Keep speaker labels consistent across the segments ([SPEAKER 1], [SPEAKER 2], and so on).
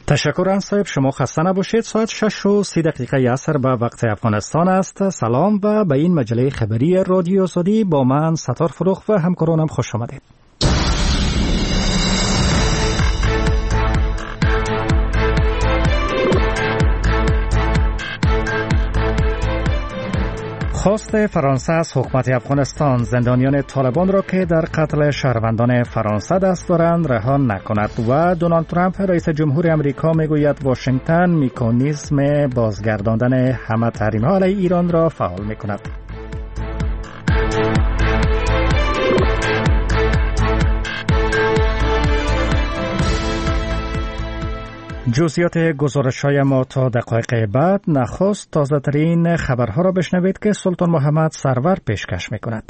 [SPEAKER 1] تشکر صاحب، شما خسته نباشید. ساعت 6:30 عصر به وقت افغانستان است. سلام و به این مجله خبری رادیو آزادی با من ستار فروخ و همکارانم خوش آمدید. خواست فرانسه از حکومت افغانستان زندانیان طالبان را که در قتل شهروندان فرانسه دست دارند رها نکند و دونالد ترامپ رئیس جمهور امریکا میگوید واشنگتن مکانیزم بازگرداندن همه تحریم‌ها علیه ایران را فعال میکند. جزئیات گزارش‌های ما تا دقایق بعد. نخست تازه‌ترین خبرها را بشنوید که سلطان محمد سرور پیشکش می‌کند.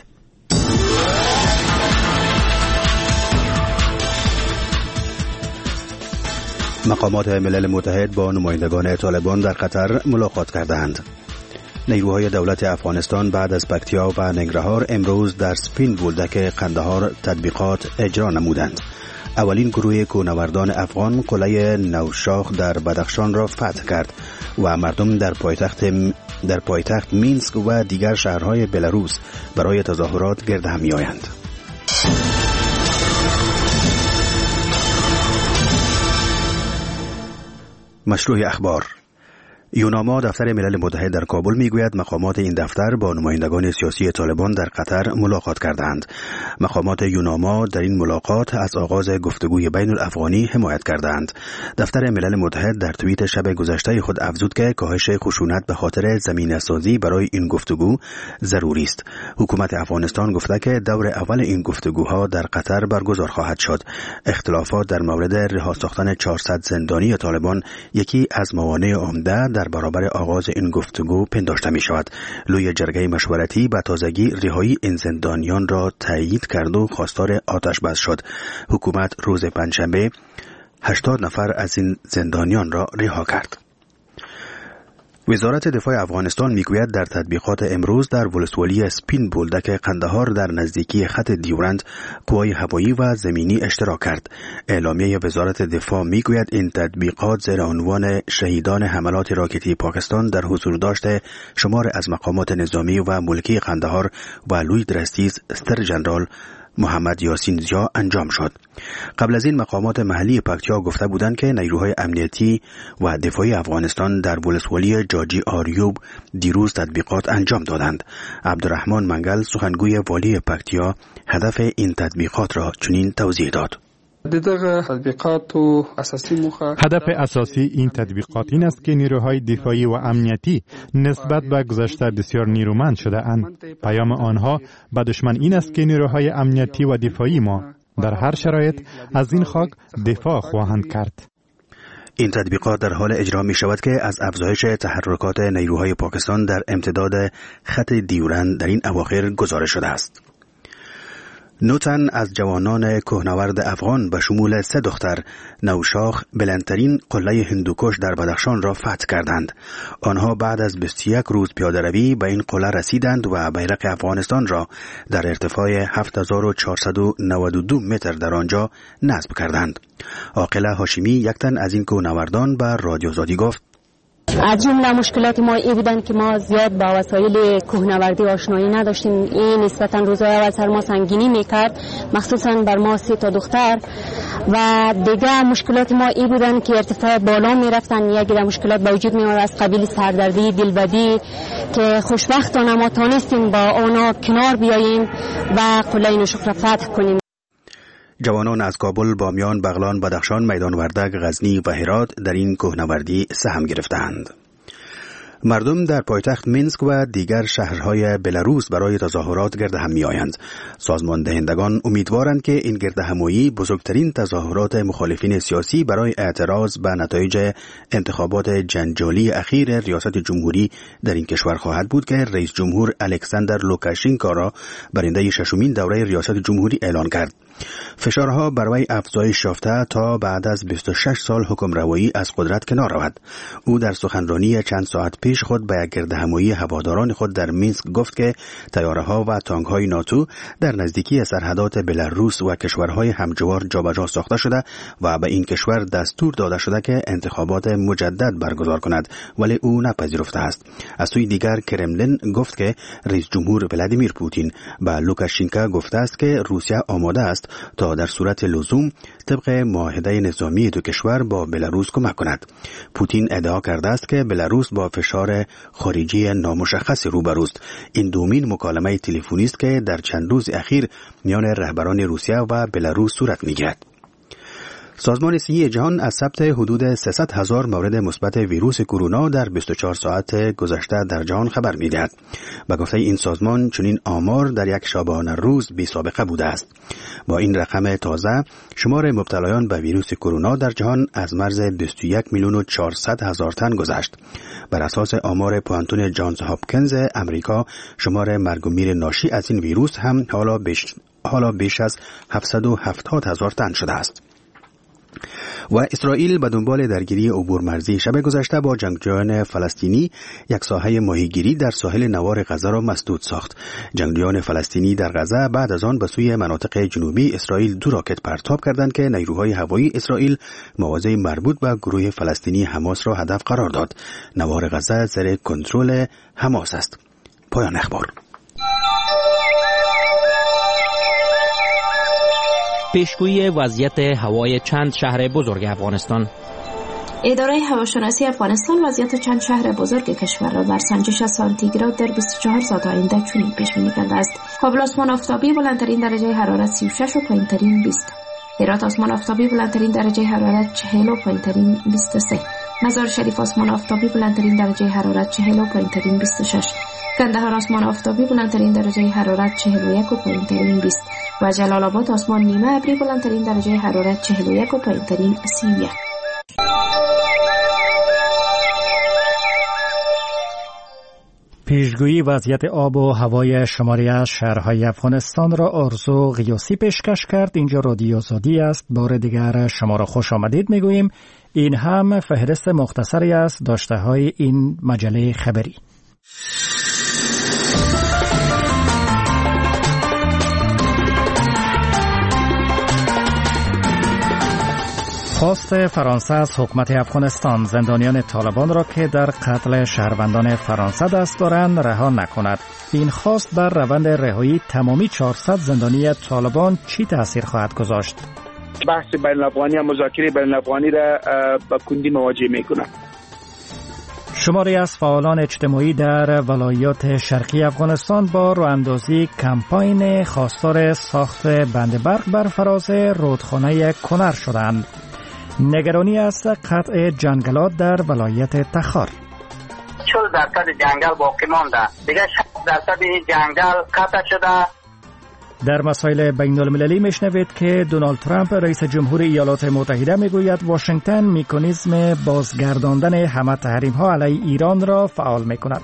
[SPEAKER 2] مقامات ملل متحد با نمایندگان طالبان در قطر ملاقات کردند. نیروهای دولت افغانستان بعد از پکتیا و ننگرهار امروز در سپین بولدک قندهار تطبیقات اجرا نمودند. اولین گروه کوهنوردان افغان قلعه نوشاخ در بدخشان را فتح کرد و مردم در پایتخت مینسک و دیگر شهرهای بلاروس برای تظاهرات گرد هم می‌آیند. مشروع اخبار. یوناما دفتر ملل متحد در کابل میگوید مقامات این دفتر با نمایندگان سیاسی طالبان در قطر ملاقات کردند. مقامات یوناما در این ملاقات از آغاز گفتگوی بین الافغانی حمایت کردند. دفتر ملل متحد در توییت شب گذشته خود افزود که کاهش خشونت به خاطر زمینه‌سازی برای این گفتگو ضروری است. حکومت افغانستان گفته که دور اول این گفتگوها در قطر برگزار خواهد شد. اختلافات در مورد رها ساختن 400 زندانی طالبان یکی از موانع عمده در برابر آغاز این گفتگو پنداشته می شود. لوی جرگه مشورتی به تازگی رهایی این زندانیان را تایید کرد و خواستار آتش بس شد. حکومت روز پنجشنبه 80 نفر از این زندانیان را رها کرد. وزارت دفاع افغانستان میگوید در تطبیقات امروز در ولسوالی سپین بولدک قندهار در نزدیکی خط دیورند قوای هوایی و زمینی اشتراک کرد. اعلامیه وزارت دفاع میگوید این تطبیقات زیر عنوان شهیدان حملات راکتی پاکستان در حضور داشته شمار از مقامات نظامی و ملکی قندهار و لوی درستیز ستر جنرال محمد یاسین زیا انجام شد. قبل از این مقامات محلی پکتیا گفته بودند که نیروهای امنیتی و دفاعی افغانستان در ولسوالی جاجی آریوب دیروز تطبیقات انجام دادند. عبدالرحمن منگل سخنگوی والی پکتیا هدف این تطبیقات را چنین توضیح داد.
[SPEAKER 3] هدف اساسی این تطبیقات این است که نیروهای دفاعی و امنیتی نسبت به گذشته بسیار نیرومند شده اند. پیام آنها به دشمن این است که نیروهای امنیتی و دفاعی ما در هر شرایط از این خاک دفاع خواهند کرد.
[SPEAKER 2] این تطبیقات در حال اجرا می شود که از افزایش تحرکات نیروهای پاکستان در امتداد خط دیورند در این اواخر گزارش شده است. 9 تن از جوانان کوهنورد افغان به شمول 3 دختر نوشاخ بلندترین قلعه هندوکش در بدخشان را فتح کردند. آنها بعد از 21 روز پیاده‌روی به این قلعه رسیدند و بیرق افغانستان را در ارتفاع 7492 متر در آنجا نصب کردند. عاقله هاشمی یک تن از این کوهنوردان به رادیو آزادی گفت:
[SPEAKER 4] از جمله مشکلات ما این بودن که ما زیاد با وسایل کوهنوردی آشنایی نداشتیم. این نسبتا روزهای اول سر ما سنگینی میکرد، مخصوصا بر ما 3 تا دختر. و دیگه مشکلات ما این بودن که ارتفاع بالا میرفتن. یک مشکلات به وجود میاد از قبیل سردردی، دلبدی که خوشبختانه ما تانستیم با اونا کنار بیاییم و قلعه نوشاخ را فتح کنیم.
[SPEAKER 2] جوانان از کابل، بامیان، بغلان، بدخشان، میدان وردک، غزنی و هرات در این کوهنوردی سهم گرفتند. مردم در پایتخت مینسک و دیگر شهرهای بلاروس برای تظاهرات گرد هم می‌آیند. سازمان دهندگان امیدوارند که این گرد همایی بزرگترین تظاهرات مخالفین سیاسی برای اعتراض به نتایج انتخابات جنجالی اخیر ریاست جمهوری در این کشور خواهد بود که رئیس جمهور الکساندر لوکاشنکو را برنده 6مین دوره ریاست جمهوری اعلان کرد. فشارها بر وی افزایش یافته تا بعد از 26 سال حکمروایی از قدرت کنار رود. او در سخنرانی چند ساعت پیش پیش خود به یک گردهمایی هواداران خود در مینسک گفت که طیاره‌ها و تانک‌های ناتو در نزدیکی سرحدات بلاروس و کشورهای همجوار جابجا ساخته شده و به این کشور دستور داده شده که انتخابات مجدد برگزار کند، ولی او نپذیرفته است. از سوی دیگر کرملین گفت که رئیس جمهور ولادیمیر پوتین به لوکاشنکو گفته است که روسیه آماده است تا در صورت لزوم طبق معاهده نظامی دو کشور با بلاروس کمک کند. پوتین ادعا کرده است که بلاروس با فشار خارجی نامشخص روبروست. این دومین مکالمه تلفنی است که در چند روز اخیر میان رهبران روسیه و بلاروس صورت میگیرد. سازمان صحی جهان از ثبت حدود 300,000 مورد مثبت ویروس کرونا در 24 ساعت گذشته در جهان خبر می‌دهد. به گفته این سازمان چنین آمار در یک شبانه روز بی سابقه بوده است. با این رقم تازه شمار مبتلایان به ویروس کرونا در جهان از مرز 21,400,000 تن گذشت. بر اساس آمار پوانتون جانز هاپکینز امریکا شمار مرگ و میر ناشی از این ویروس هم حالا بیش از 770,000 تن شده است. و اسرائیل به دنبال درگیری عبور مرزی شب گذشته با جنگجویان فلسطینی یک ساحه ماهیگیری در ساحل نوار غزه را مسدود ساخت. جنگجویان فلسطینی در غزه بعد از آن به سوی مناطق جنوبی اسرائیل 2 راکت پرتاب کردند که نیروهای هوایی اسرائیل مواضع مربوط به گروه فلسطینی حماس را هدف قرار داد. نوار غزه زیر کنترل حماس است. پایان اخبار.
[SPEAKER 5] پیشگویی وضعیت هوای چند شهر بزرگ افغانستان.
[SPEAKER 6] اداره هواشناسی افغانستان وضعیت چند شهر بزرگ کشور را بر سنجش سانتیگراد در 24 ساعت آینده چنین پیش بینی کرده است: کابل آسمان آفتابی بلندترین درجه حرارت 36 و پایینترین 20. هرات آسمان آفتابی بلندترین درجه حرارت 40 و پایینترین 23. مزار شریف آسمان آفتابی بلندترین درجه حرارت 40 و پایینترین 26. کندهار آسمان آفتابی بلندترین درجه حرارت 41 و پایینترین 20 و جلال آباد آسمان نیمه ابری بلندترین درجه حرارت 41 و پایینترین 31.
[SPEAKER 1] پیشگویی وضعیت آب و هوای شماری از شهرهای افغانستان را آرزو غیاسی پیشکش کرد. اینجا رادیو آزادی است. بار دیگر شما را خوش آمدید میگوییم. این هم فهرست مختصری از داشته‌های این مجله خبری. خواست فرانسه از حکومت افغانستان زندانیان طالبان را که در قتل شهروندان فرانسه دست دارند رها نکند. این خواست بر روند رهایی تمامی 400 زندانی طالبان چی تأثیر خواهد گذاشت؟
[SPEAKER 7] بحث بین الافغانی و مذاکره بین الافغانی را با کندی مواجه می‌کند.
[SPEAKER 1] شماری از فعالان اجتماعی در ولایات شرقی افغانستان با راه‌اندازی کمپاین خواستار ساخت بند برق بر فراز رودخانه کنر شدند. نگرانی از قطع جنگلات در ولایت تخار.
[SPEAKER 8] 40% جنگل باقی مانده، دیگه 60% این جنگل قطع شده.
[SPEAKER 1] در مسائل بین المللی میشنوید که دونالد ترامپ رئیس جمهور ایالات متحده میگوید واشنگتن مکانیزم بازگرداندن همه تحریم ها علیه ایران را فعال میکند.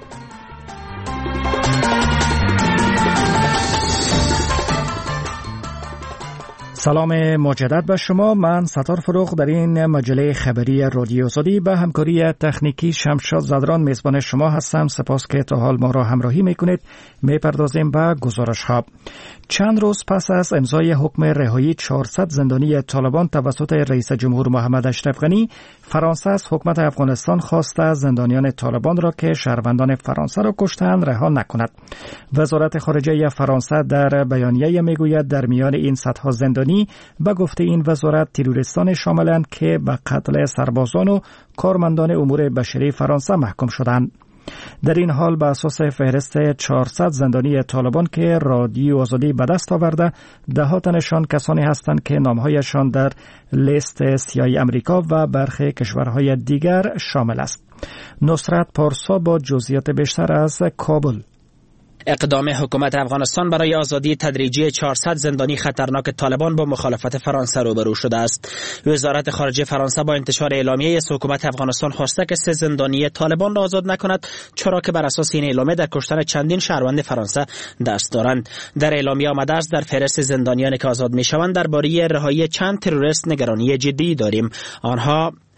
[SPEAKER 1] سلام مجدد به شما. من ستار فروغ در این مجله خبری رادیو آزادی به همکاری تکنیکی شمشاد زدران میزبان شما هستم. سپاس که تا حال ما را همراهی میکنید. میپردازیم به گزارش ها. چند روز پس از امضای حکم رهایی 400 زندانی طالبان توسط رئیس جمهور محمد اشرف غنی، فرانسه از حکومت افغانستان خواسته زندانیان طالبان را که شهروندان فرانسه را کشتند رها نکند. وزارت خارجه فرانسه در بیانیه میگوید در میان این صدها زندانی به گفته این وزارت تروریستان شاملند که به قتل سربازان و کارمندان امور بشری فرانسه محکوم شدند. در این حال به اساس فهرست 400 زندانی طالبان که رادیو آزادی به دست آورده، ده تنشان کسانی هستند که نامهایشان در لیست سیاه امریکا و برخی کشورهای دیگر شامل است. نصرت پارسا با جزئیات بیشتر از کابل.
[SPEAKER 5] اقدام حکومت افغانستان برای آزادی تدریجی 400 زندانی خطرناک طالبان با مخالفت فرانسه روبرو شده است. وزارت خارجه فرانسه با انتشار اعلامیه از حکومت افغانستان خواسته که 3 زندانی طالبان را آزاد نکند، چرا که بر اساس این اعلامیه در کشتن چندین شهروند فرانسه دست دارند. در اعلامیه آمده است در فهرست زندانیانی که آزاد میشوند درباره رهایی چند تروریست نگرانی جدی داریم. آنها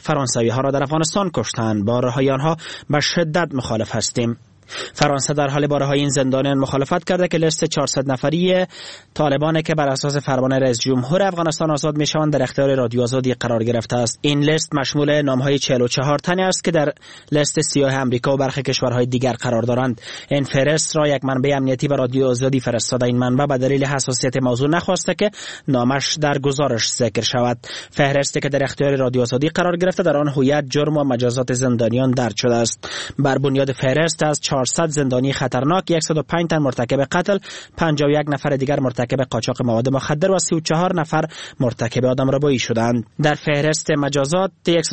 [SPEAKER 5] فرانسوی ها را در افغانستان کشتند. با رهایی آنها به شدت مخالف هستیم. فرانسه در حال با رهایی این زندانیان مخالفت کرده که لیست 400 نفری طالبان که بر اساس فرمان رئیس جمهور افغانستان آزاد میشوند در اختیار رادیو آزادی قرار گرفته است. این لیست مشمول نامهای 44 تنی است که در لیست سیاه امریکا و برخی کشورهای دیگر قرار دارند. این فهرست را یک منبع امنیتی به رادیو آزادی فرستاده. این منبع به دلیل حساسیت موضوع نخواسته که نامش در گزارش ذکر شود. فهرستی که در اختیار رادیو آزادی قرار گرفته در آن هویت، جرم و مجازات زندانیان درج شده است. بر بنیاد فهرست از 400 زندانی خطرناک، 105 تن مرتکب قتل، 51 نفر دیگر مرتکب قاچاق مواد مخدر و 34 نفر مرتکب آدمربایی شدند. در فهرست مجازات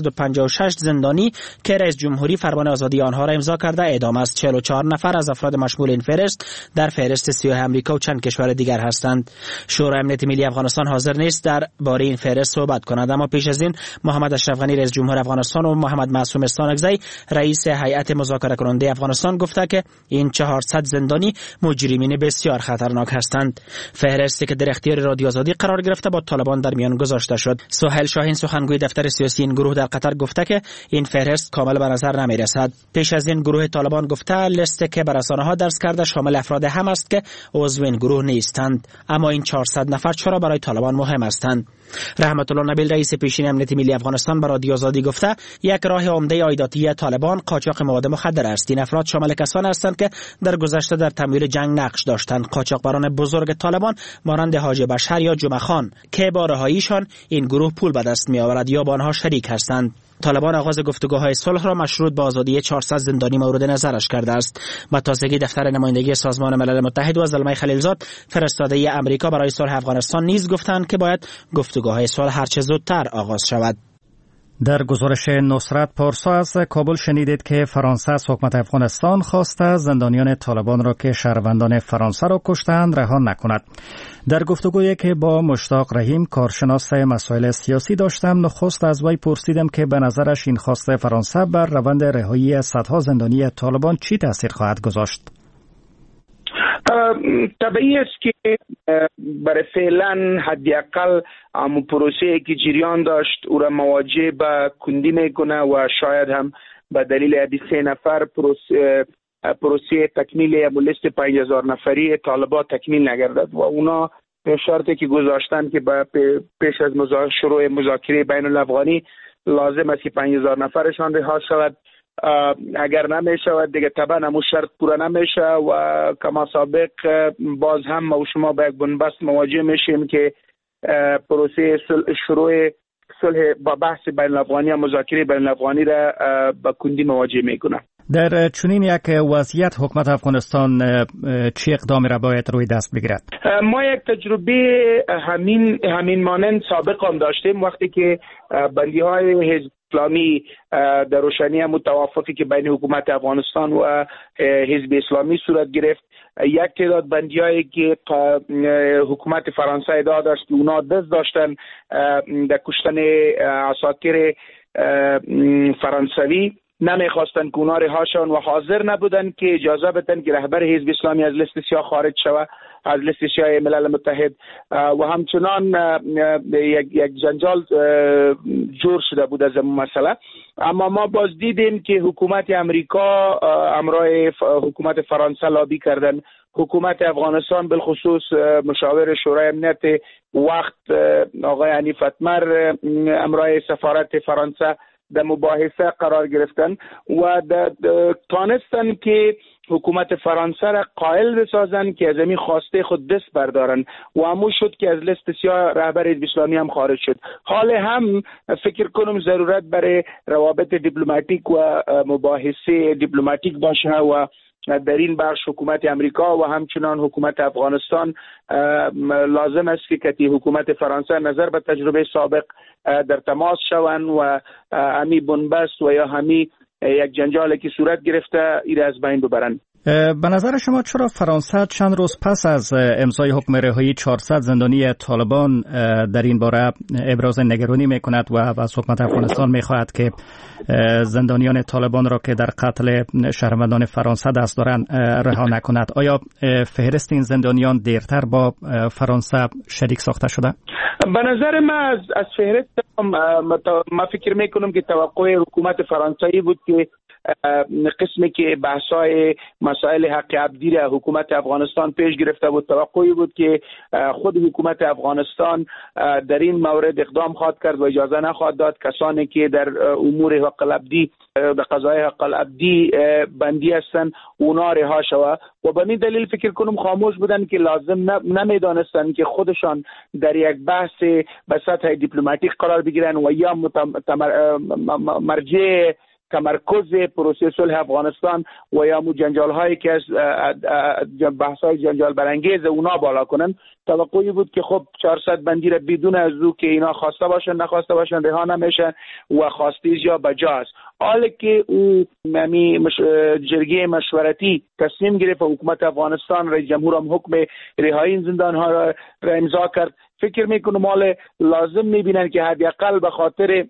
[SPEAKER 5] 156 زندانی که رئیس جمهوری فرمان آزادی آنها را امضا کرده اعدام است. 44 نفر از افراد مشمول این فهرست در فهرست سیاه امریکا و چند کشور دیگر هستند. شورای امنیت ملی افغانستان حاضر نیست در باره این فهرست صحبت کند، اما پیش از این محمد اشرف غنی رئیس جمهور افغانستان و محمد معصوم استانکزی رئیس هیئت مذاکره کننده افغانستان گفته که این 400 زندانی مجرمین بسیار خطرناک هستند. فهرستی که در اختیار رادیو آزادی قرار گرفته با طالبان در میان گذاشته شد. سهیل شاهین سخنگوی دفتر سیاسی این گروه در قطر گفته که این فهرست کامل به نظر نمی رسد. پیش از این گروه طالبان گفته لیستی که بر رسانه‌ها درج کرده شامل افراد هم است که عضو این گروه نیستند. اما این 400 نفر چرا برای طالبان مهم هستند؟ رحمت الله نبیل رئیس پیشین امنیت ملی افغانستان به رادیو آزادی گفته یک راه عمده عایداتی طالبان قاچاق مواد مخدر است. این افراد شامل کسانی هستند که در گذشته در تمویل جنگ نقش داشتند. قاچاقبران بزرگ طالبان مانند حاجی بشر یا جمعه خان که با رهاییشان این گروه پول به دست می آورد یا با آنها شریک هستند. طالبان آغاز گفتگوهای صلح را مشروط به آزادی 400 زندانی مورد نظرش کرده است. به تازگی دفتر نمایندگی سازمان ملل متحد و زلمه خلیلزاد فرستاده امریکا برای صلح افغانستان نیز گفتند که باید گفتگوهای صلح هرچه زودتر آغاز شود.
[SPEAKER 1] در گزارش نصرت پارسا از کابل شنیدید که فرانسه از حکومت افغانستان خواسته زندانیان طالبان را که شهروندان فرانسه را کشتند رها نکند. در گفتگویی که با مشتاق رحیم کارشناس مسائل سیاسی داشتم، نخست از وی پرسیدم که به نظرش این خواست فرانسه بر روند رهایی صدها زندانی طالبان چی تاثیر خواهد گذاشت؟
[SPEAKER 7] طبیعی است که برای فعلا حداقل پروسه که جریان داشت او را مواجه به کندی میکنه و شاید هم به دلیل 3 نفر پروسه تکمیل لیست 5000 نفری طالبان تکمیل نگردد و اونا شرطی که گذاشتن که پیش از شروع مذاکره بین الافغانی لازم است که 5000 نفرشان رها شود. اگر نمیشود دیگه طبعا همون شرط پورا نمیشه و کما سابق باز هم ما و شما به یک بنبست مواجه میشیم که پروسه شروع صلح با بحث بین الافغانی و مذاکره بین الافغانی را با کندی مواجه میکنه.
[SPEAKER 1] در چنین یک وضعیت حکومت افغانستان چه اقدامی را باید روی دست بگیرد؟
[SPEAKER 7] ما یک تجربه همین مانند سابق هم داشتیم وقتی که بندی‌های حزب اسلامی در روشنی متوافقی که بین حکومت افغانستان و حزب اسلامی صورت گرفت، یک تعداد بندی‌هایی که حکومت فرانسه ادعا داشت که اونا دست داشتن در کشتن عساکر فرانسوی نمیخواستن که اونا رهاشن و حاضر نبودن که اجازه بدن که رهبر حزب اسلامی از لیست سیاه خارج شود، از لیست سیاه ملل متحد، و همچنان یک جنجال جور شده بود از این مسئله. اما ما باز دیدیم که حکومت امریکا همراه حکومت فرانسه لابی کردن. حکومت افغانستان بالخصوص مشاور شورای امنیت وقت آقای حنیف اتمر همراه سفارت فرانسه در مباحثه قرار گرفتن و تانستن که حکومت فرانسه را قائل بسازن که از این خواسته خود دست بردارن و همون شد که از لیست سیاه رهبر حزب اسلامی هم خارج شد. حال هم فکر کنم ضرورت برای روابط دیپلماتیک و مباحثه دیپلماتیک باشه و در این بخش حکومت امریکا و همچنان حکومت افغانستان لازم است که حکومت فرانسه نظر به تجربه سابق در تماس شوند و همی بنبست و یا همی یک جنجالی که صورت گرفته ایره از بین ببرند.
[SPEAKER 1] به نظر شما چرا فرانسه چند روز پس از امضای حکم رهایی 400 زندانی طالبان در این باره ابراز نگرانی میکند و از حکومت افغانستان میخواهد که زندانیان طالبان را که در قتل شهروندان فرانسه دست دارند رها نکند؟ آیا فهرست این زندانیان دیرتر با فرانسه شریک ساخته شده؟
[SPEAKER 7] به نظر من از فهرست ما فکر میکنم که توقع حکومت فرانسوی بود که قسمی که بحث‌های مسائل حق عبدی را حکومت افغانستان پیش گرفته بود، توقعی بود که خود حکومت افغانستان در این مورد اقدام خواهد کرد و اجازه نخواهد داد کسانی که در امور حق العبدی در قضای حق العبدی بندی هستند اونا رها شود و به این دلیل فکر کنم خاموش بودن که لازم نمیدانستن که خودشان در یک بحث به سطح دیپلماتیک قرار بگیرن و یا مرجع تمرکز پروسه صلح افغانستان و یا جنجال هایی که از بحث های جنجال برانگیز اونا بالا کنن. توقعی بود که خب 400 بندی را بدون از او که اینا خواسته باشن نخواسته باشن رها نمیشه و خواستیز یا بجاست. حالا که او جرگه مشورتی تصمیم گرفت و حکومت افغانستان رئیس جمهور هم حکم رهایی این زندان ها را امضا کرد، فکر میکنم حال لازم میبینن که حداقل به خاطر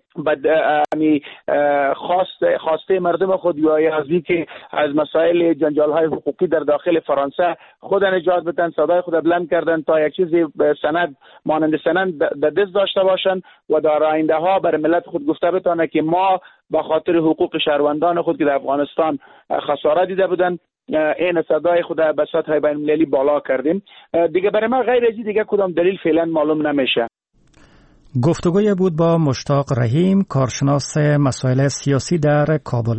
[SPEAKER 7] خواسته مردم خود یا از که از مسائل جنجال های حقوقی در داخل فرانسه خود نجات بدن، صدای خود بلند کردن تا یک چیزی سند مانند سند در دست داشته باشن و در آینده ها بر ملت خود گفته بتانه که ما به خاطر حقوق شهروندان خود که در افغانستان خسارت دیده بودن این صدای خود به سطح بین المللی بالا کردیم. دیگه برای ما غیر از دیگه کدام دلیل فعلا معلوم نمیشه.
[SPEAKER 1] گفتگوی بود با مشتاق رحیم، کارشناس مسائل سیاسی در کابل.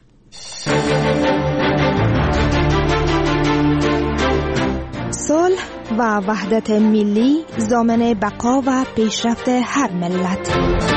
[SPEAKER 9] صلح و وحدت ملی ضامن بقا و پیشرفت هر ملت.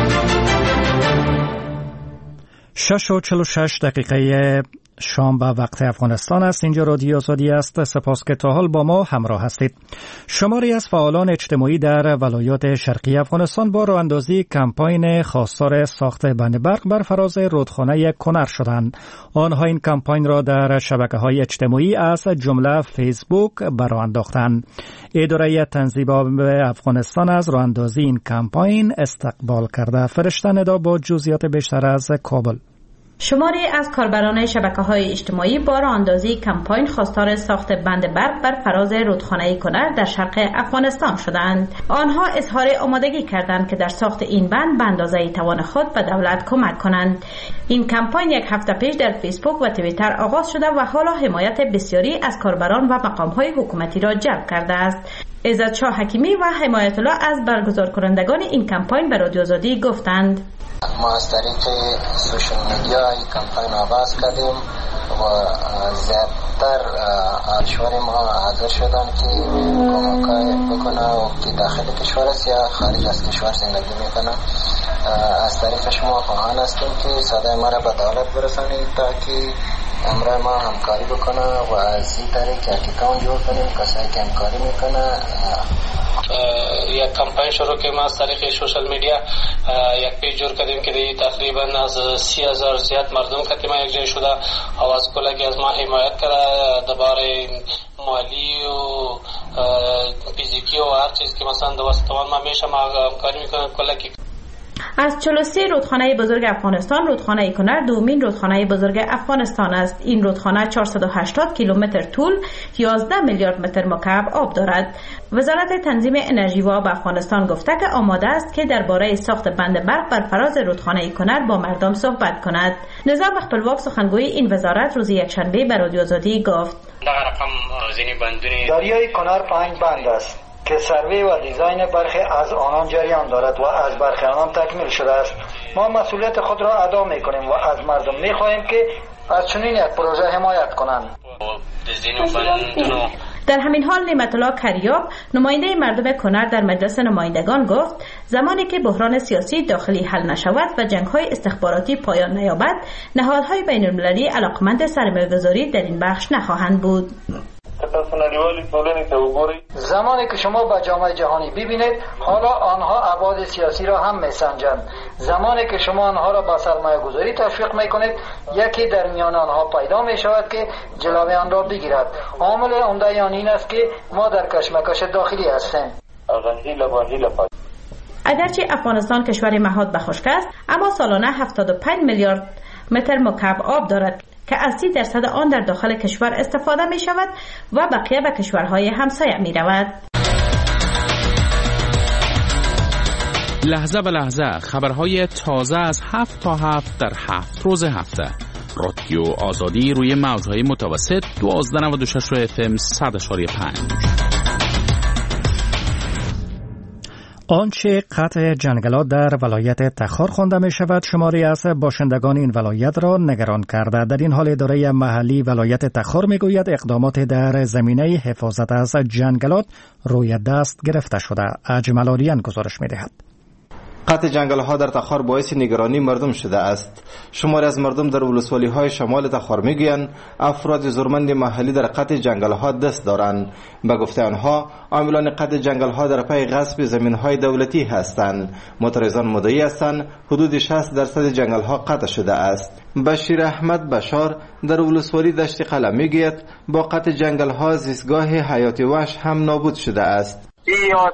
[SPEAKER 1] 6:46 شام به وقت افغانستان است. اینجا رادیو آزادی است. سپاس که تا حال با ما همراه هستید. شماری از فعالان اجتماعی در ولایات شرقی افغانستان با راه اندازی کمپاین خواستار ساخت بند برق بر فراز رودخانه کنر شدند. آنها این کمپاین را در شبکه‌های اجتماعی از جمله فیسبوک برآ انداختند. اداره تنظیم آب افغانستان از راه اندازی این کمپاین استقبال کرده. فرشته ندا با جزئیات بیشتر از کابل.
[SPEAKER 10] شماری از کاربران شبکه‌های اجتماعی با راه‌اندازی کمپاین خواستار ساخت بند برق بر فراز رودخانه کنر در شرق افغانستان شدند. آنها اظهار آمادگی کردند که در ساخت این بند به اندازه توان خود به دولت کمک کنند. این کمپاین یک هفته پیش در فیسبوک و توییتر آغاز شده و حالا حمایت بسیاری از کاربران و مقام‌های حکومتی را جلب کرده است. عزت شاه حکیمی و حمایت الله از برگزار کنندگان این کمپاین به رادیو آزادی گفتند:
[SPEAKER 11] ما از طریق سوشال میدیا این کمپاین آغاز کردیم و زیادتر اشوار ما حاضر شدن که کمکای بکنه و که داخل کشور است یا خارج از کشور زندگی میکنه. از طریق شما خواهان هستیم که صدای ما را به دولت برسانید تا که امرای ما همکاری بکنه و از این طریق اکاونت جور کنیم کسایی که همکاری میکنه.
[SPEAKER 12] یک کمپاین شروع کردیم از طریق سوشال میدیا، یک پیج جور کردیم که تقریبا از 30,000 زیاد مردم کتیما یک جای شده و از کلگی از ما حمایت کرده درباره مالی و فیزیکی و هر چیز که مثلا دوستان ما میشه ما همکاری میکنیم کلگی.
[SPEAKER 10] از 43 رودخانه بزرگ افغانستان رودخانه کنر دومین رودخانه بزرگ افغانستان است. این رودخانه 480 کیلومتر طول 11 میلیارد متر مکعب آب دارد. وزارت تنظیم انرژی و آب افغانستان گفته که آماده است که درباره ساخت بند برق بر فراز رودخانه کنر با مردم صحبت کند. نظام خپلواک سخنگوی این وزارت روز یکشنبه به رادیو آزادی گفت:
[SPEAKER 13] دریای کنر 5 بند است که سروی و دیزاین برخی از آنان جریان دارد و از برخی آنان تکمیل شده است. ما مسئولیت خود را ادا می‌کنیم و از مردم می‌خواهیم که از چنین یک پروژه حمایت کنند.
[SPEAKER 10] در همین حال نعمت الله کریاب نماینده مردم کنر در مجلس نمایندگان گفت زمانی که بحران سیاسی داخلی حل نشود و جنگ‌های استخباراتی پایان نیابد، نهادهای بین‌المللی علاقمند سرمایه‌گذاری در این بخش نخواهند بود.
[SPEAKER 13] زمانی که شما به جامعه جهانی ببینید حالا آنها ابعاد سیاسی را هم میسنجند. زمانی که شما آنها را با سرمایه گذاری تشویق میکنید یکی در میان آنها پیدا می شود که جلوی آن را بگیرد. عامل عمده آن این است که ما در کشمکش داخلی هستیم.
[SPEAKER 10] اگرچه افغانستان کشور مهاد به خشک است، اما سالانه 75 میلیارد متر مکعب آب دارد که از 30% آن در داخل کشور استفاده می شود و بقیه به کشورهای همسایه می رود.
[SPEAKER 14] لحظه به لحظه خبرهای تازه از 7 تا 7 در 7 روز هفته. رادیو آزادی روی موجهای متوسط 1296 FM 100.5.
[SPEAKER 1] آنچه قطع جنگلات در ولایت تخار خوانده می شود شماری از باشندگان این ولایت را نگران کرده. در این حال اداره محلی ولایت تخار می گوید اقدامات در زمینه حفاظت از جنگلات روی دست گرفته شده. اجمل آریان گزارش می دهد.
[SPEAKER 15] قطع جنگل‌ها در تخار باعث نگرانی مردم شده است. شماری از مردم در ولسوالی‌های شمال تخار می‌گویند افراد زورمند محلی در قطع جنگل‌ها دست دارند. به گفته آنها عاملان قطع جنگل‌ها در پی غصب زمین‌های دولتی هستند. معترضان مدعی هستند حدود 60% جنگل‌ها قطع شده است. بشیر احمد بشار در ولسوالی دشت قلعه می‌گوید با قطع جنگل‌ها زیستگاه حیاتی وحش هم نابود شده است.
[SPEAKER 8] یا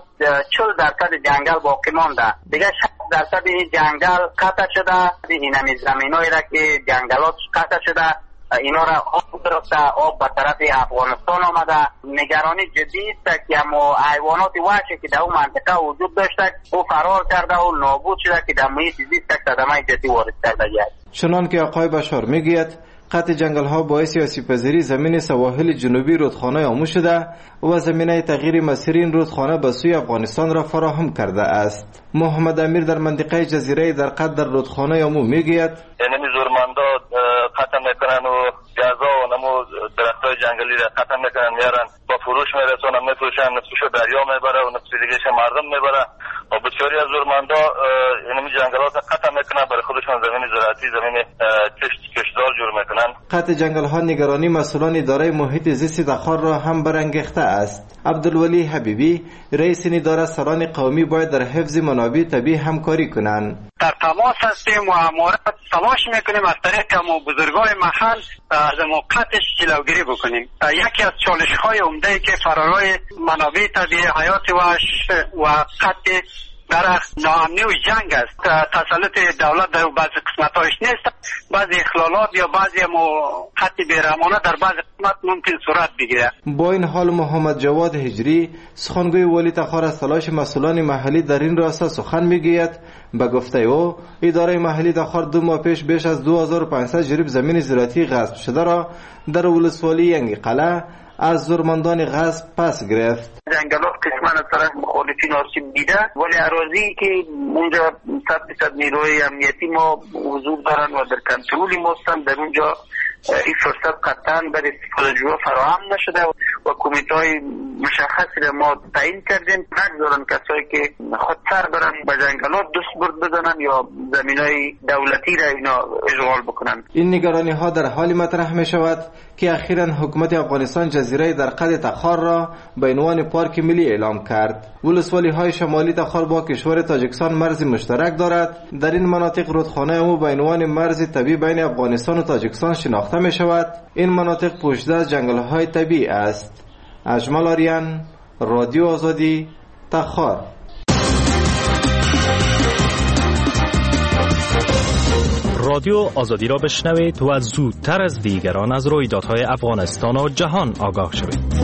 [SPEAKER 8] 40% جنگل باقی مانده، دیگه 60% این جنگل قطع شده. این همی زمینایی را که جنگلات قطع شده اینا را آب گرفته، آب به طرف افغانستان آمده. نگرانی جدی است که اما حیوانات وحشی که در اون منطقه وجود داشته او فرار کرده و نابود شده که در محیط زیست صدمه جدی وارد کرده است.
[SPEAKER 15] چنان که آقای بشار میگوید قطع جنگل ها باعث آسیب‌پذیری زمین سواحل جنوبی رودخانه آمو شده و زمینه تغییر مسیر این رودخانه به سوی افغانستان را فراهم کرده است. محمد امیر در منطقه جزیره در قد در رودخانه آمو میگوید
[SPEAKER 16] یعنی زورمندا قطع میکنن و جزا و نمو درختای جنگلی را قطع میکنن میارن با فروش میرسونن میفروشن، نصفشو دریا میبره و نصف دیگهش مردم میبره و بسیاری از زورمندا یعنی جنگلات قطع میکنن برای خودشون زمین زراعتی زمین کشتزار جور میکنن.
[SPEAKER 15] قطع جنگل ها نگرانی مسئولان اداره محیط زیست تخار را هم برانگیخته است. عبدالولی حبیبی رئیس اداره سران قومی باید در حفظ منابع طبیعی همکاری کنند.
[SPEAKER 17] در تماس هستیم و مورد تلاش میکنیم از طریق بزرگای محل از موقعتش جلوگیری بکنیم. یکی از چالش های عمده که فرارای منابع طبیعی حیات وحش و قطع درخت ناامنی و جنگ است. تسلط دولت در بعضی قسمت‌هاش نیست. بعضی اخلالات یا بعضی قطع بیرحمانه در بعضی قسمت ممکن صورت بگیره.
[SPEAKER 15] با این حال محمد جواد هجری سخنگوی والی تخار از تلاش مسئولان محلی در این راستا سخن میگوید. به گفته او اداره محلی تخار 2 ماه پیش بیش از 2500 جریب زمین زراعتی غصب شده را در ولسوالی ینگ قلعه از زورمندان غصب پس گرفت.
[SPEAKER 8] جنگلات قسمان از طرف مخالفین آسیب دیده ولی اراضی که اونجا 100% نیروی امنیتی ما حضور دارن و در کنترل ما هستن در اونجا این فرصت قطعا برای استفاده جویا فراهم نشده و کمیته‌های مشخصی را ما تعیین کردیم. نگذارن کسایی که خود سر برن به جنگلات دست برد بزنن یا زمینای دولتی را اینا اشغال بکنن.
[SPEAKER 15] این نگرانی ها در حالی مطرح می شود که اخیراً حکومت افغانستان جزیره در قد تخار را به عنوان پارک ملی اعلام کرد. ولسوالی های شمالی تخار با کشور تاجیکستان مرز مشترک دارد. در این مناطق رودخانه امو به عنوان مرز طبیعی بین افغانستان و تاجیکستان شناخته می شود. این مناطق پوشیده از جنگل های طبیعی است. اجمل آریان، رادیو آزادی، تخار.
[SPEAKER 18] رادیو آزادی را بشنوید و زودتر از دیگران از رویدادهای افغانستان و جهان آگاه شوید.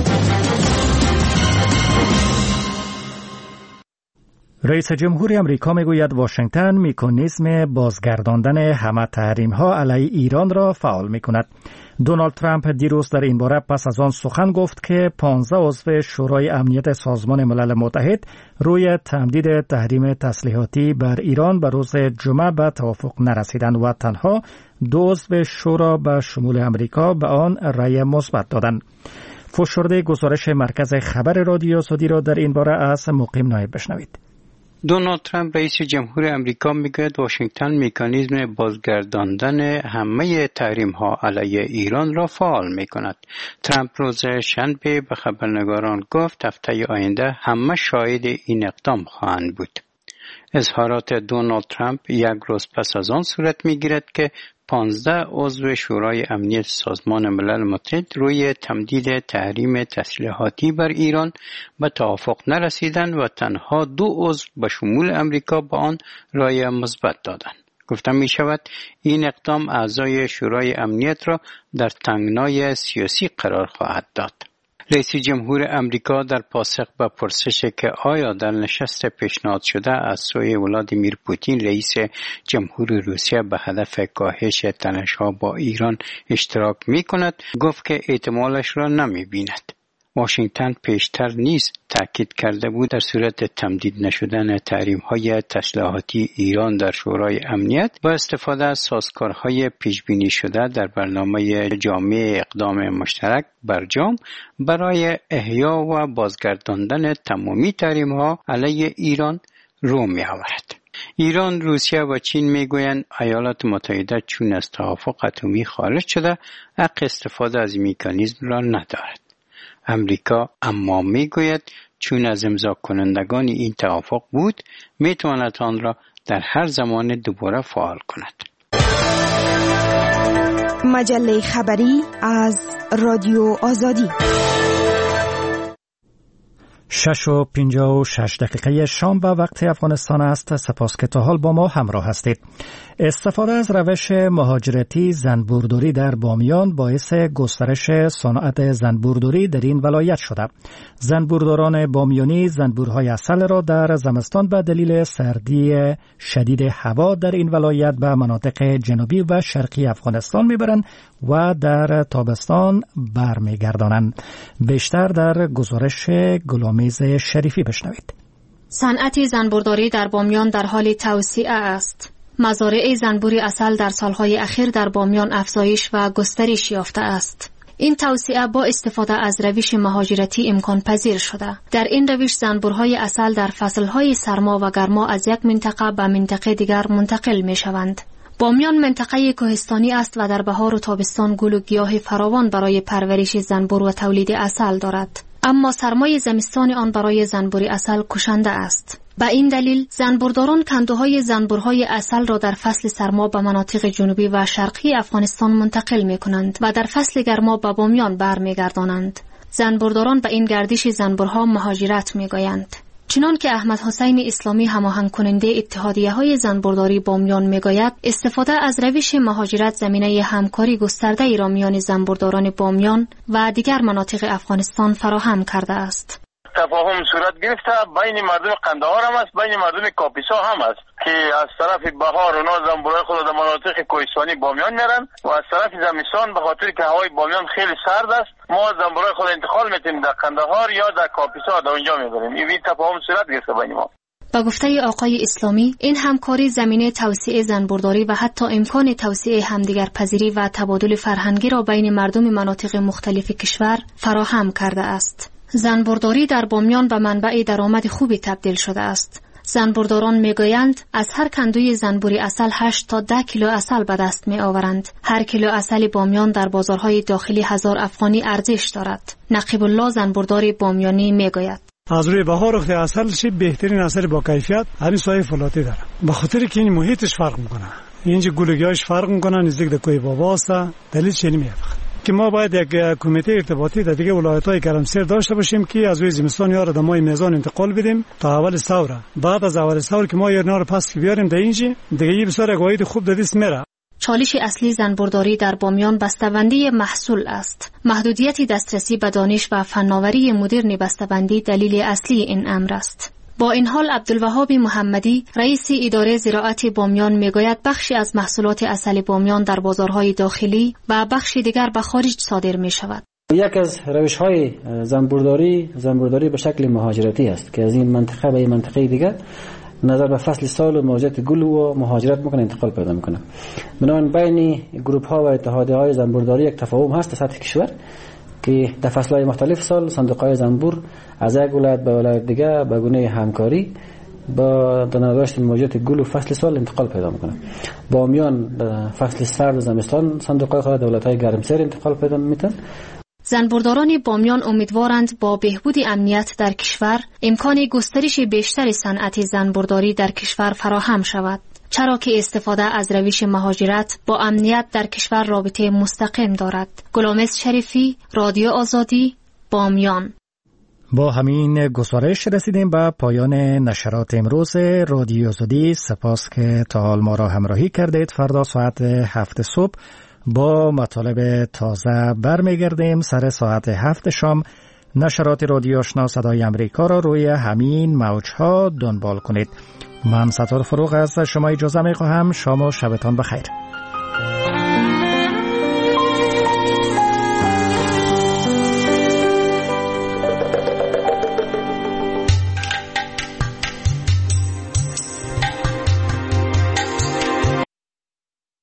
[SPEAKER 1] رئیس جمهور امریکا میگوید واشنگتن مکانیزم بازگرداندن همه تحریم‌ها علیه ایران را فعال می‌کند. دونالد ترامپ دیروز در این باره پس از آن سخن گفت که 15 عضو شورای امنیت سازمان ملل متحد روی تمدید تحریم تسلیحاتی بر ایران به روز جمعه به توافق نرسیدند و تنها 2 عضو شورا به شمول امریکا به آن رأی مثبت دادند. فشرده گزارش مرکز خبر رادیو آزادی را در این باره از مقیم نایب بشنوید.
[SPEAKER 19] دونالد ترامپ رئیس جمهور امریکا میگوید واشنگتن مکانیزم بازگرداندن همه تحریم‌ها علیه ایران را فعال می‌کند. ترامپ روز شنبه به خبرنگاران گفت هفته آینده همه شاهد این اقدام خواهند بود. اظهارات دونالد ترامپ یک روز پس از آن صورت می‌گیرد که 15 عضو شورای امنیت سازمان ملل متحد روی تمدید تحریم تسلیحاتی بر ایران به توافق نرسیدند و تنها 2 عضو به شمول امریکا به آن رأی مثبت دادند. گفته می شود این اقدام اعضای شورای امنیت را در تنگنای سیاسی قرار خواهد داد. رئیس جمهور امریکا در پاسخ به پرسش که آیا در نشست پیشنهاد شده از سوی ولادیمیر پوتین رئیس جمهور روسیه به هدف کاهش تنش‌ها با ایران اشتراک می کند، گفت که احتمالش را نمی بیند. واشنگتن پیشتر نیز تاکید کرده بود در صورت تمدید نشدن تحریم‌های تسلیحاتی ایران در شورای امنیت با استفاده از سازوکارهای پیش‌بینی شده در برنامه جامع اقدام مشترک برجام برای احیا و بازگرداندن تمامی تحریم‌ها علیه ایران رو می‌آورد. ایران، روسیه و چین میگویند ایالات متحده چون از توافق اتمی خارج شده حق استفاده از مکانیزم را ندارد. امریکا اما میگوید چون از امضا کنندگان این توافق بود میتواند آن را در هر زمان دوباره فعال کند.
[SPEAKER 9] مجله خبری از رادیو آزادی.
[SPEAKER 1] 6:56 شام به وقت افغانستان است. سپاس که تا حال با ما همراه هستید. استفاده از روش مهاجرتی زنبورداری در بامیان باعث گسترش صنعت زنبورداری در این ولایت شده. زنبورداران بامیانی زنبورهای عسل را در زمستان به دلیل سردی شدید هوا در این ولایت به مناطق جنوبی و شرقی افغانستان میبرند و در تابستان برمیگردانند. بیشتر در گزارش گلامیز شریفی بشنوید.
[SPEAKER 20] صنعت زنبورداری در بامیان در حال توسعه است. مزارع زنبور عسل در سالهای اخیر در بامیان افزایش و گسترش یافته است. این توسعه با استفاده از روش مهاجرتی امکان پذیر شده. در این روش زنبورهای عسل در فصلهای سرما و گرما از یک منطقه به منطقه دیگر منتقل می شوند. بامیان منطقه کوهستانی است و در بهار و تابستان گل و گیاه فراوان برای پرورش زنبور و تولید عسل دارد. اما سرمای زمستان آن برای زنبور عسل کشنده است. به این دلیل زنبورداران کندوهای زنبورهای عسل را در فصل سرما به مناطق جنوبی و شرقی افغانستان منتقل می کنند و در فصل گرما به بامیان برمیگردانند. زنبورداران به این گردش زنبورها مهاجرت می گویند. چنان که احمد حسین اسلامی هماهنگ کننده اتحادیه‌های زنبورداری بامیان میگوید استفاده از روش مهاجرت زمینه همکاری گسترده ای را میان زنبورداران بامیان و دیگر مناطق افغانستان فراهم کرده است.
[SPEAKER 16] تفاهم صورت گرفته بین مردم قندهار هم است، بین مردم کاپیسا هم است که از طرف بهار اونا زنبورای خود در مناطق کوهستانی بامیان میرن و از طرف زمستان به خاطر که هوای بامیان خیلی سرد است ما زنبورای خود انتقال میتونیم در قندهار یا در کاپیسا در اونجا میبریم. این تفاهم صورت گرفته بین ما.
[SPEAKER 20] با گفته آقای اسلامی این همکاری زمینه توسعه زنبورداری و حتی امکان توسعه همدیگر پذیری و تبادل فرهنگی را بین مردم مناطق مختلف کشور فراهم کرده است. زنبورداری در بامیان به منبع درآمد خوبی تبدیل شده است. زنبورداران میگویند از هر کندوی زنبوری عسل 8 تا 10 کیلو عسل به دست می آورند. هر کیلو عسل بامیان در بازارهای داخلی 1000 افغانی ارزش دارد. نقیب الله زنبوردار بامیانی میگوید
[SPEAKER 21] از روی بهار وقتی عسل بهترین عسل با کیفیت همین سایه فلاتی داره. به خاطر که این محیطش فرق میکنه. اینجا گلگیاش فرق میکنه نزدیک به کوی بابا است. دلیل چی نمیفهمم. که ما باید یک کمیته ارتباطی در دیگه ولایت‌های گرمسیر داشته باشیم که از روی زمستان یارو در ماه میزان انتقال بدیم تا اول ثوره. بعد از اول ثوره که ما اینا رو پس بیاریم در اینجا دیگه یه بسیار گواهی خوب دادیس میره.
[SPEAKER 20] چالش اصلی زنبورداری در بامیان بسته‌بندی محصول است. محدودیت دسترسی به دانش و فناوری مدرن بسته‌بندی دلیل اصلی این امر است. با این حال عبدالوهاب محمدی رئیس اداره زراعت بامیان میگوید بخشی از محصولات عسل بامیان در بازارهای داخلی و بخش دیگر به خارج صادر می شود.
[SPEAKER 22] یک از روش‌های زنبورداری به شکل مهاجرتی است که از این منطقه به این منطقه دیگر نظر به فصل سال و موجات گل و مهاجرت میکنه انتقال پیدا میکنه. بنابراین بین گروپ ها و اتحادیه‌های زنبورداری یک تفاهم هست در سطح کشور که در فصل‌های مختلف سال صندوق‌های زنبور از یک ولایت به ولایت دیگه به گونه همکاری با در نداشت موجودات گل و فصل سال انتقال پیدا میکنه. بامیان فصل سرد زمستان صندوق‌های خود دولت‌های گرمسیر انتقال پیدا میتن.
[SPEAKER 20] زنبورداران بامیان امیدوارند با بهبود امنیت در کشور امکان گسترش بیشتر صنعت زنبورداری در کشور فراهم شود، چرا که استفاده از روش مهاجرت با امنیت در کشور رابطه مستقیم دارد. گلامز شریفی، رادیو آزادی، بامیان.
[SPEAKER 1] با همین گزارش رسیدیم به پایان نشرات امروز رادیو آزادی. سپاس که تا حال ما را همراهی کردید. فردا ساعت 7 صبح با مطالب تازه برمیگردیم. سر ساعت 7 شام نشرات رادیو آشنا صدای امریکا را روی همین موجها دنبال کنید. من ستار فروغ از شما اجازه می خواهم. شام و شبتان بخیر.